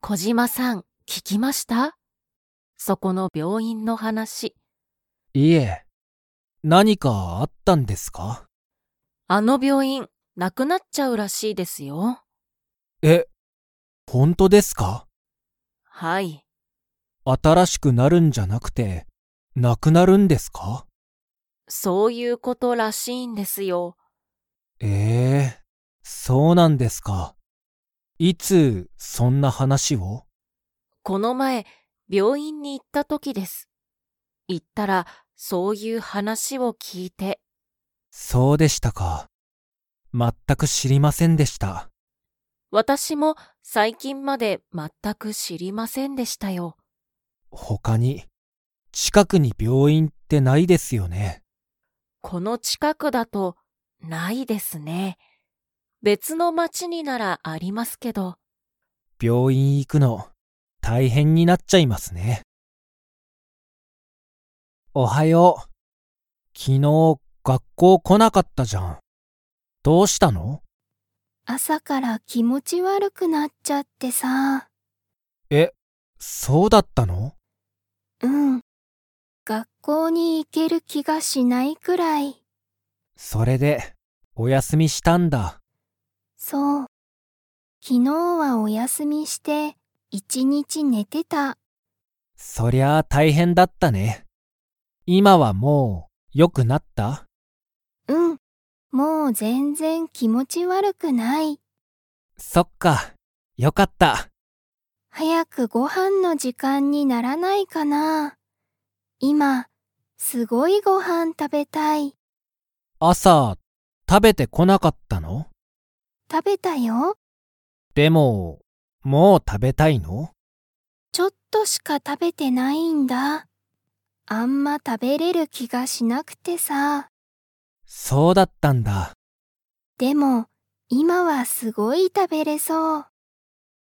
小島さん、聞きました？そこの病院の話。 いえ、何かあったんですか？ あの病院、なくなっちゃうらしいですよ。 え、本当ですか？ はい。 新しくなるんじゃなくて、なくなるんですか？ そういうことらしいんですよ。 そうなんですか。いつ、そんな話を？ この前、病院に行った時です。行ったら、そういう話を聞いて。 そうでしたか。全く知りませんでした。 私も最近まで全く知りませんでしたよ。 他に、近くに病院ってないですよね。 この近くだと、ないですね。別の町にならありますけど。 病院行くの、大変になっちゃいますね。おはよう。昨日、学校来なかったじゃん。どうしたの？ 朝から気持ち悪くなっちゃってさ。 え、そうだったの？ うん。学校に行ける気がしないくらい。 それで、お休みしたんだ。 そう。昨日はお休みして、一日寝てた。 そりゃあ大変だったね。今はもう、良くなった？ うん。もう全然気持ち悪くない。 そっか、よかった。 早くご飯の時間にならないかな。今、すごいご飯食べたい。 朝、食べてこなかったの？ 食べたよ。 でも、もう食べたいの？ ちょっとしか食べてないんだ。あんま食べれる気がしなくてさ。 そうだったんだ。 でも、今はすごい食べれそう。